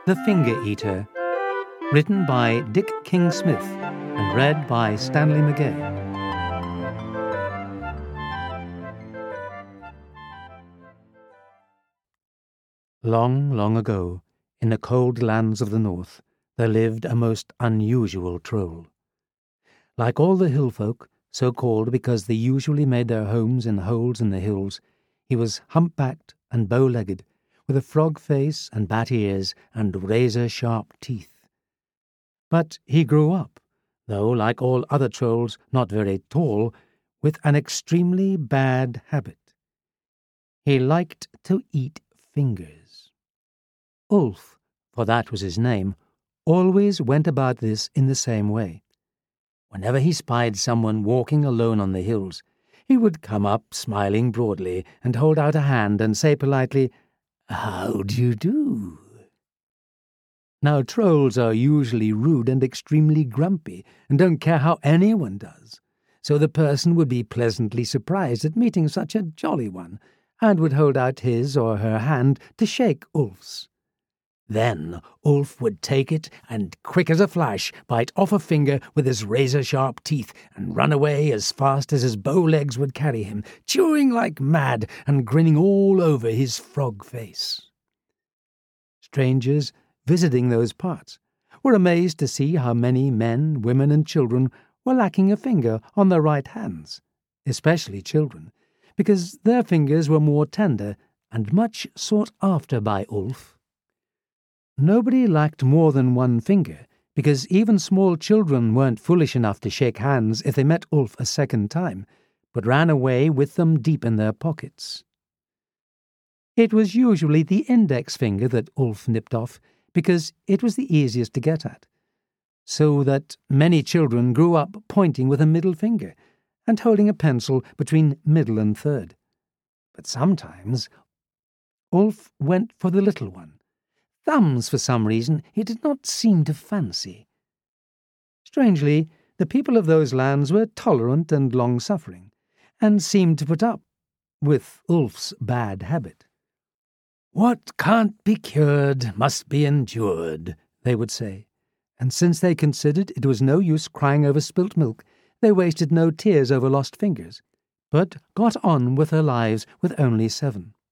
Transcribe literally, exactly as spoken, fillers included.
The Finger Eater, written by Dick King-Smith and read by Stanley McGay. Long, long ago, in the cold lands of the north, there lived a most unusual troll. Like all the hill folk, so called because they usually made their homes in holes in the hills, he was humpbacked and bow-legged, with a frog face and bat ears and razor-sharp teeth. But he grew up, though, like all other trolls, not very tall, with an extremely bad habit. He liked to eat fingers. Ulf, for that was his name, always went about this in the same way. Whenever he spied someone walking alone on the hills, he would come up smiling broadly and hold out a hand and say politely, "How do you do?" Now, trolls are usually rude and extremely grumpy and don't care how anyone does, so the person would be pleasantly surprised at meeting such a jolly one and would hold out his or her hand to shake Ulf's. Then Ulf would take it and, quick as a flash, bite off a finger with his razor-sharp teeth and run away as fast as his bow legs would carry him, chewing like mad and grinning all over his frog face. Strangers visiting those parts were amazed to see how many men, women, and children were lacking a finger on their right hands, especially children, because their fingers were more tender and much sought after by Ulf. Nobody lacked more than one finger, because even small children weren't foolish enough to shake hands if they met Ulf a second time, but ran away with them deep in their pockets. It was usually the index finger that Ulf nipped off, because it was the easiest to get at, so that many children grew up pointing with a middle finger and holding a pencil between middle and third. But sometimes Ulf went for the little one. Thumbs, for some reason, he did not seem to fancy. Strangely, the people of those lands were tolerant and long-suffering, and seemed to put up with Ulf's bad habit. "What can't be cured must be endured," they would say, and since they considered it was no use crying over spilt milk, they wasted no tears over lost fingers, but got on with their lives with only seven.